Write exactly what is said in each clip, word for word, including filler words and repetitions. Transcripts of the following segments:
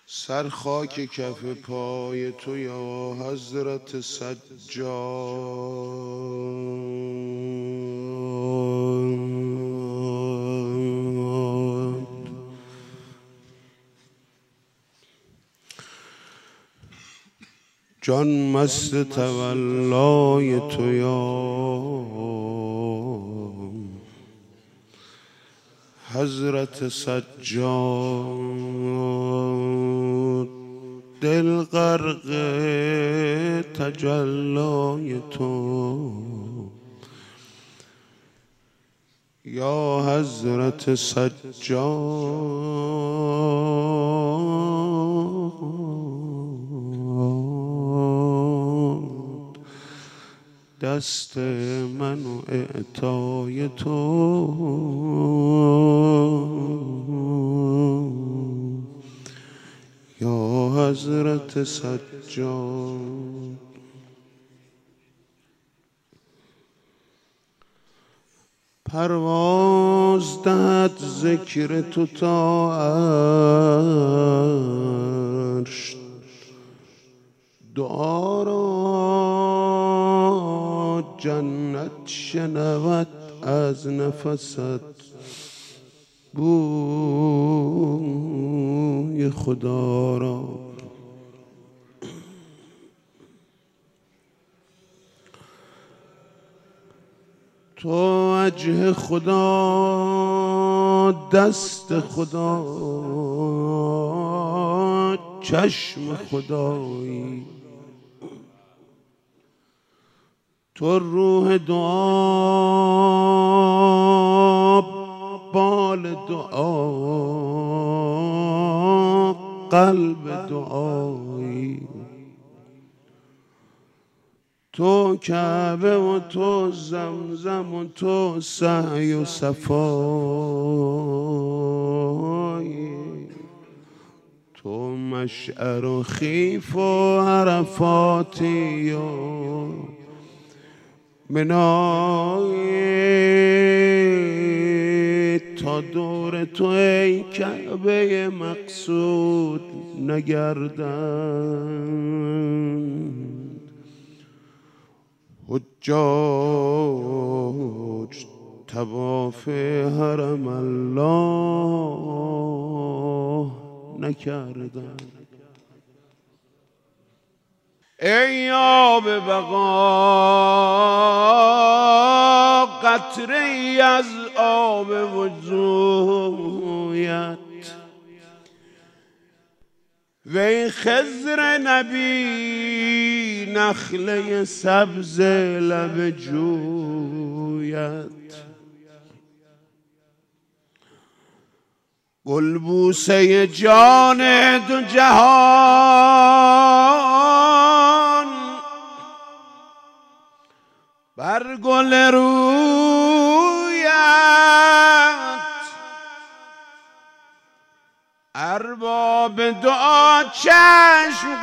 سر خاک کف پای تو یا حضرت سجاد. جان مست تولای تو یا حضرت سجاد. دل غرق تجلای تو یا حضرت سجاد. دست من و اعطای تو یا حضرت سجاد. پرواز دهد ذکر تو تا عرش، دعا را جنت شنود از نفست، بوی خدا را. تو وجه خدا، دست خدا، چشم خدایی. تو روح دعا، بال دعا، قلب دعایی. تو کعبه و تو زمزم و تو سعی و صفایی. تو مشعر و خیف و عرفاتی و منایی. تا دور تو ای کعبه مقصود نگردند حجاج طواف حرم الله نکردند. ای آب بقا، قطره ای از آب وضویت، وی خضر نبی نخله سبز لب جویت. گلبوسه جان دو جهان بر گل رویت. ارباب دعا چشم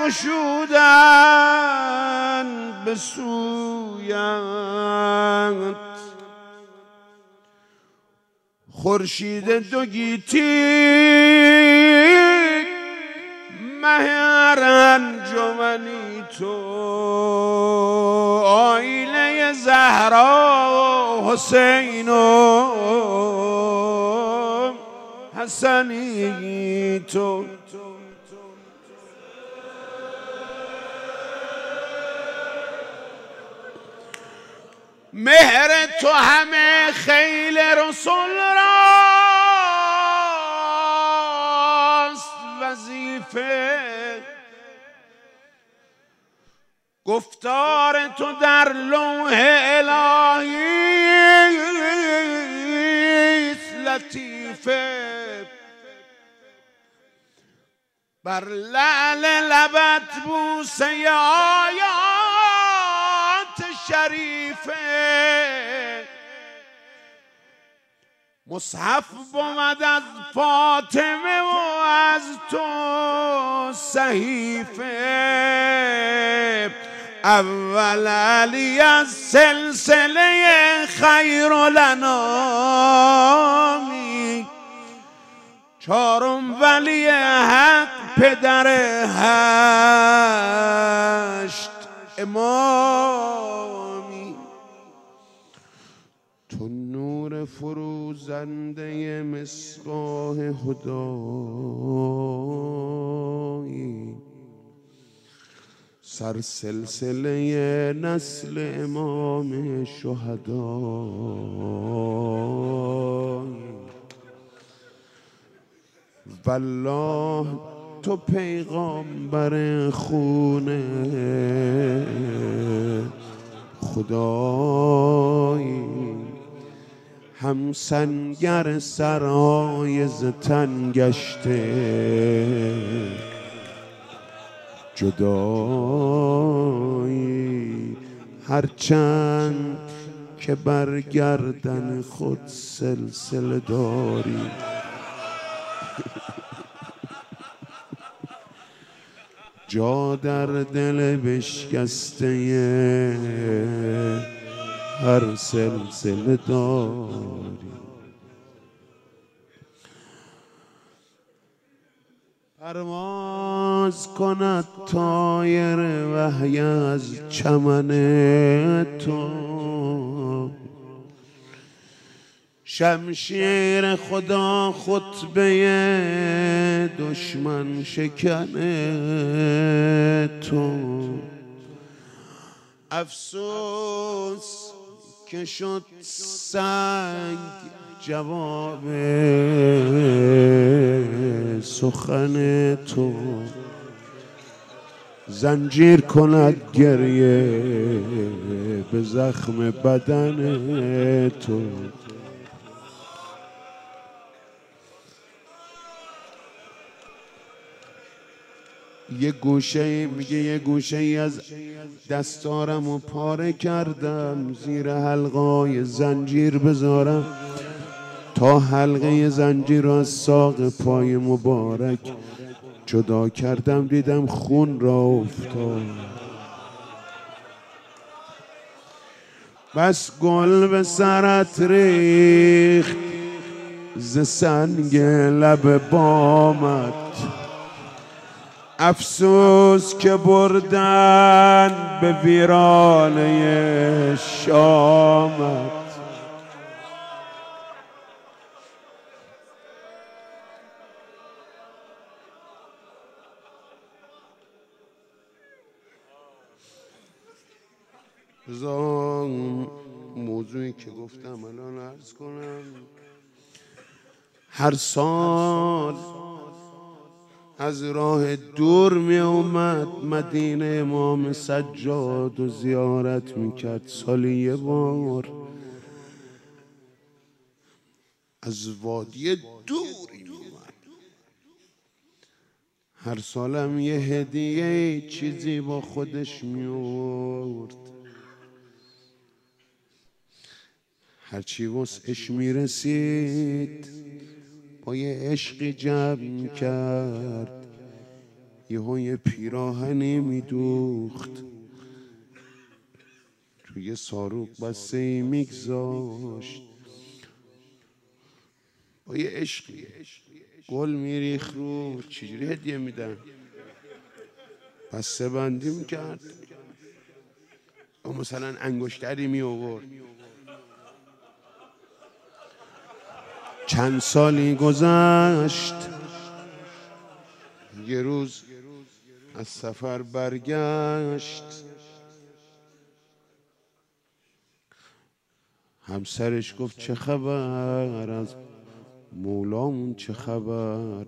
گشودند به سویت. خورشید دو گیتی مه انجمنی تو، آیله زهرا حسین و حسنی تو. مهر تو همه خیل رسول راست وظیفه. گفتار تو در لوح الهی لطیفه. بر لعل لبت بوسه آیات شریفه. مصحف بود از فاطمه و از تو صحیفه. اول علی از سلسله خیر الانامی، چهارم ولی حق پدر هشت امامی، تو نور فروزنده مصباح هدایی، سر سلسله نسل امام شهدایی. والله تو پیغامبر خونه خدایی، هم سنگر سرای زتن گشته جدایی، هرچند که برگردن خود سلسله داری. جا در دل بشکسته هر سلسله داری. پرواز کند طایر وحی از چمن تو، شمشیر خدا خطبه دشمن شکن تو. افسوس که شد سنگ جواب سخن تو، زنجیر کند گریه به زخم بدن تو. یه گوشه میگه یه گوشه ای از دستارم و پاره کردم، زیر حلقای زنجیر بذارم تا حلقه زنجیر از ساق پای مبارک جدا کردم، دیدم خون را افتاد. بس گل به سرت ریخت ز سنگ لب بامت، افسوس که بردن به ویرانه شامت. بذار موضوعی که گفتم الان عرض کنم. هر سال از راه دور می اومد مدینه امام سجاد و زیارت میکرد، سالی یه بار از وادی دوری می اومد. هر سالم یه هدیه چیزی با خودش می آورد، هرچی وسعش می رسید با یه عشقی جمع کرد، یهو یه پیراهنی میدوخت توی ساروق بسته ای میگذاشت، با یه عشقی گل میریخ رو. چجوری هدیه میدن؟ بسته بندی میکرد، مثلا انگشتری می آورد. چند سالی گذشت، یه روز از سفر برگشت، همسرش گفت چه خبر از مولامون، چه خبر؟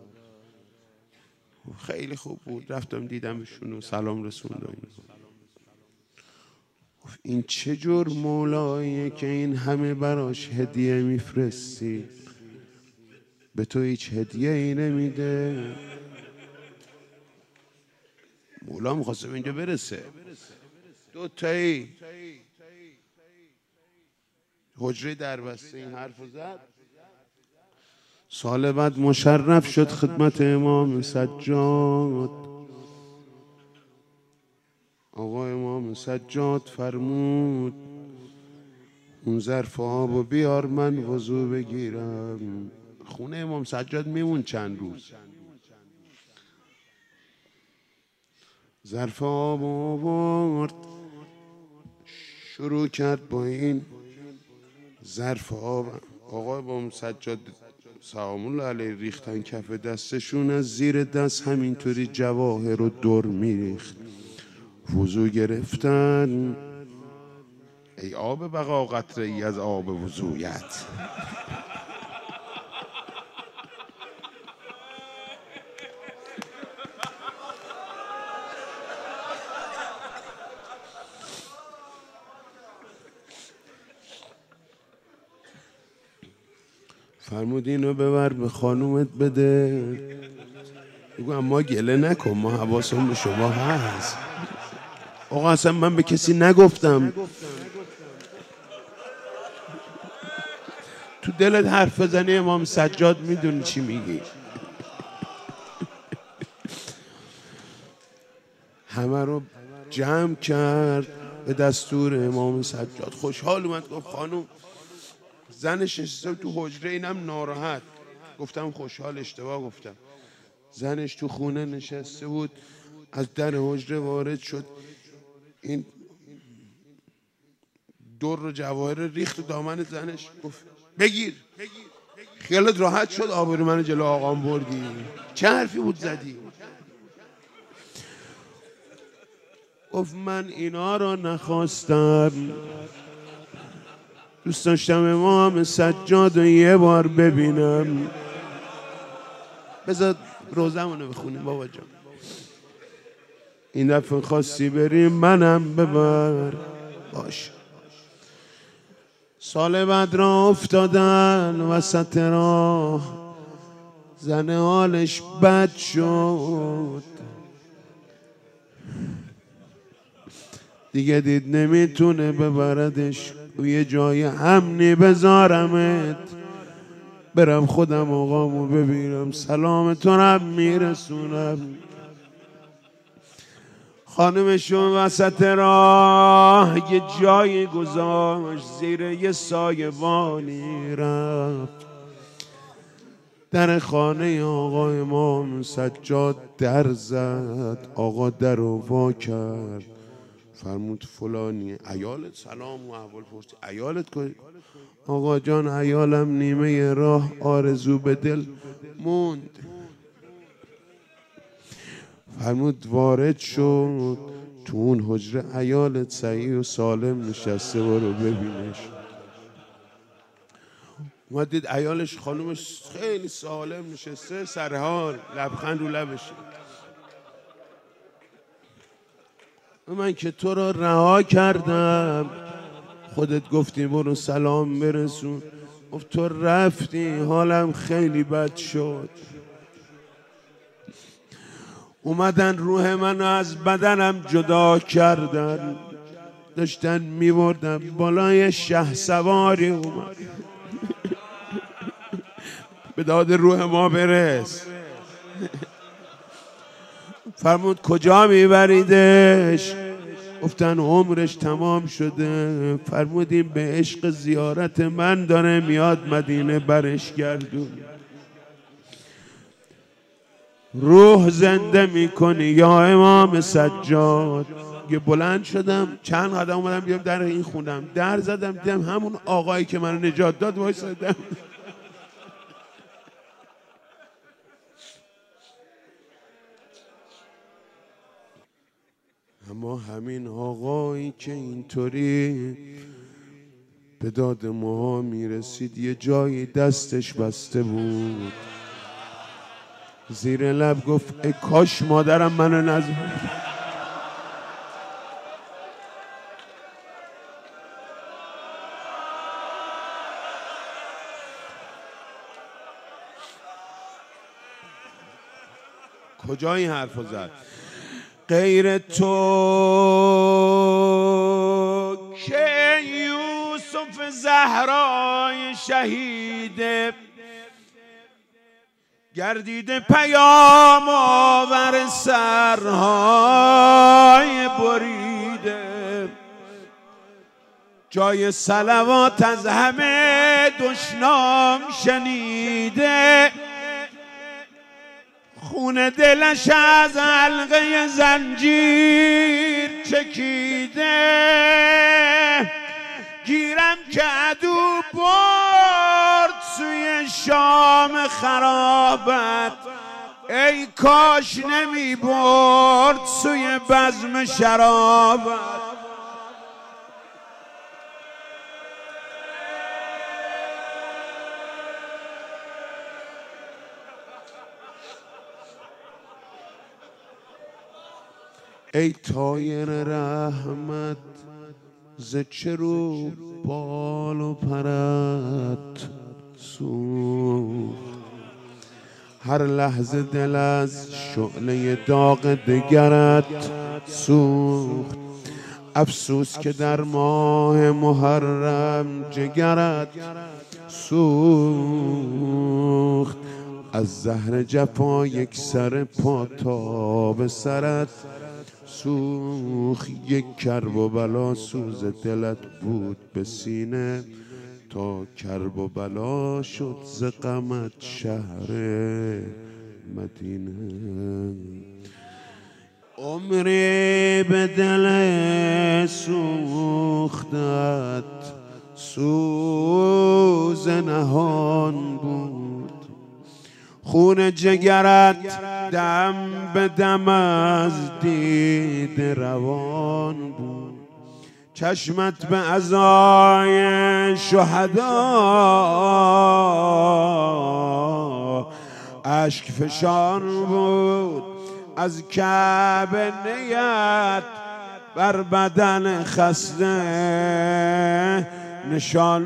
خیلی خوب بود، رفتم دیدمشون و سلام رسوندم. این چه جور مولاییه که این همه براش هدیه میفرستی، به تو هیچ هدیه ای نمیده؟ مولا میخواسته به اینجا برسه. دو تایی حجره دربسته این حرف زد. سال بعد مشرف شد خدمت امام سجاد. آقا امام سجاد فرمود اون ظرف آبو بیار من وضو بگیرم. خونه امام سجاد میمون چند روز. ظرف آب آورد، شروع کرد با این ظرف آب. آقای با سجاد سلام الله علیه ریختن کف دستشون، از زیر دست همینطوری جواهر و در میریخت. وضو گرفتن. ای آب بقا قطره ای از آب وضویت. فرمود اینو ببر به خانومت بده. بگو اما گله نکن، ما حواسمون به شما هست. آقا اصلا من به کسی نگفتم. تو دلت حرف بزنی امام سجاد میدونی چی میگی. همه رو جمع کرد به دستور امام سجاد. خوشحال اومد گفت خانوم زنش نشسته تو حجره، اینم ناراحت. گفتم خوشحال، اشتباه گفتم. زنش تو خونه نشسته بود، از در حجره وارد شد، این در و جواهر ریخت و دامن زنش. گفت بگیر. خیالت راحت شد آبرو منو جلو آقام بردی؟ چه حرفی بود زدی؟ گفت من اینا رو نخواستم، دوست داشتم امام سجاد رو یه بار ببینم. بذار روزمونو بخونیم بابا جان. این دفعه خواستی بریم منم ببر. باش. سال بعد را افتادن وسط راه، زن حالش بد شد، دیگه دید نمیتونه ببردش. یه جای امنی بذارمت، برم خودم آقامو ببینم، سلام تو رم میرسونم. خانمشون وسط راه یه جایی گذاشت، زیر یه سایبانی رفت. در خانه آقا امام سجاد در زد. آقا در رو وا کرد، فرمود فلانی عیالت؟ سلام و احوال پرسی. عیالت کجا؟ آقا جان عیالم نیمه راه آرزو به دل موند. فرمود وارد شد تو اون حجره، عیالت صحیح و سالم نشسته، برو ببینش. اومد دید عیالش خانومش خیلی سالم نشسته، سرحال، لبخند رو لبشه. من که تو را رها کردم، خودت گفتی برو سلام برسون. گفت تو رفتی حالم خیلی بد شد. اومدن روح منو از بدنم جدا کردن، داشتن میبردن بالای شه سواری. اومد به داد روح ما برس. فرمود کجا میبریدش؟ گفتن عمرش تمام شده. فرمودیم به عشق زیارت من داره میاد مدینه، برش گردون. روح زنده میکنی یا امام سجاد. یه بلند شدم چند قدم اومدم بیام در این خونم، در زدم دیدم همون آقایی که منو نجات داد وایسادم. اما همین آقایی که اینطوری به داد ما میرسید، یه جایی دستش بسته بود، زیر لب گفت ای کاش مادرم منو نزد. کجا این حرفو زد؟ غیر تو که یوسف زهرای شهیده، گردیده پیام آور سرهای بریده، جای صلوات از همه دشنام شنیده، خون دلش از حلقه زنجیر چکیده، گیرم که عدو برد سوی شام خرابت، ای کاش نمی برد سوی بزم شرابت. ای طایر رحمت ز چه رو بال و پرت سوخت، هر لحظه دل از شعله داغ دگرت سوخت. افسوس که در ماه محرم جگرت سوخت، از زهر جفا یک سر پا تا به سرت سوخت. یک کرب و بلا سوز دلت بود به سینه، تا کرب و بلا شد ز غمت شهر مدینه. عمری به دل سوختت سوز نهان بود، خون جگرت دم به دم از دید روان بود. چشمت به عزای شهدا اشک فشان بود، از کعبه نیت بر بدن خسته نشان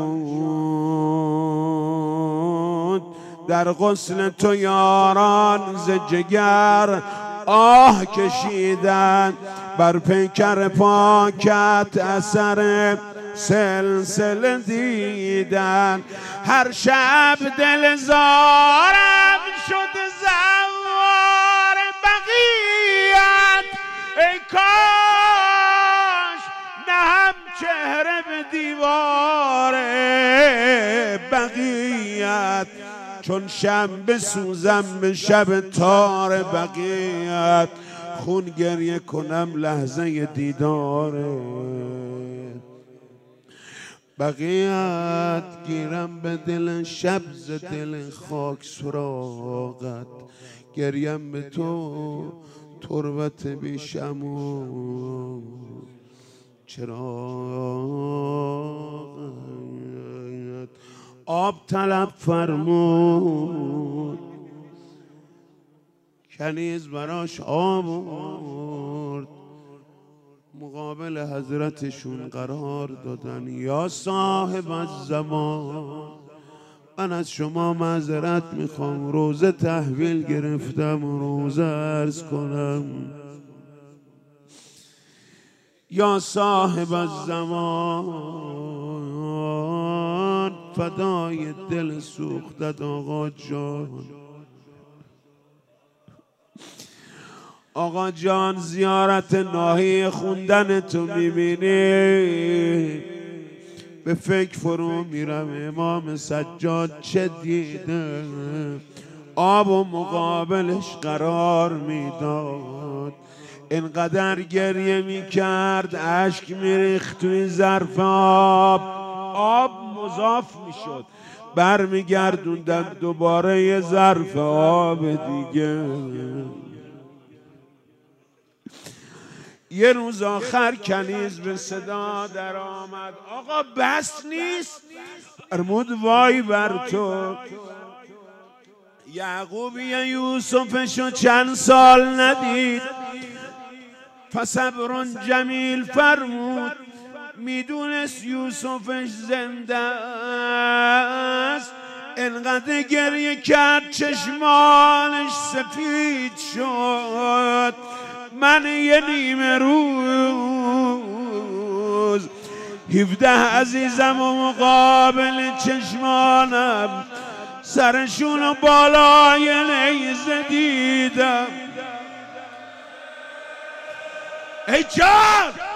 بود. در غسل تو یاران ز جگر آه کشیدند، بر پیکر پاکت اثر سلسله دیدن. هر شب دل زارم شد زوار بقیت، ای کاش نه هم چهره به دیوار بقیت، چون شب بسوزم به شب تار بقیت، خون گریه کنم لحظه دیدار بقیت. گیرم به دل شب ز دل خاک سراغت، گریم به تو تربت بیشم چراغت. آب طلب فرمود کنیز براش آب آورد، مقابل حضرتشون قرار دادن. یا صاحب الزمان من از شما معذرت میخوام، روزه تحویل گرفتم، روزه عرض کنم. یا صاحب الزمان فدای دل سوختت آقا جان. آقا جان زیارت ناحیه خوندن تو میبینی، به فکر فرو میرم امام سجاد چه دیده، آب و مقابلش قرار میداد. اینقدر گریه میکرد اشک میریخت توی ظرف آب، آب مضاف میشد، برمیگردوندن دوباره یه ظرف آب دیگه. یه روز آخر کنیز به صدا در آمد، آقا بس نیست؟ فرمود وای بر تو، یعقوبی یوسفشو چند سال ندید، فصبر جمیل فرمود. میدونست یوسفش زنده است، انقدر گریه کرد چشمانش سفید شد. من یه نیمه روز هفده عزیزم و مقابل چشمانم سرشون و بالای نیزه دیدم. ای جان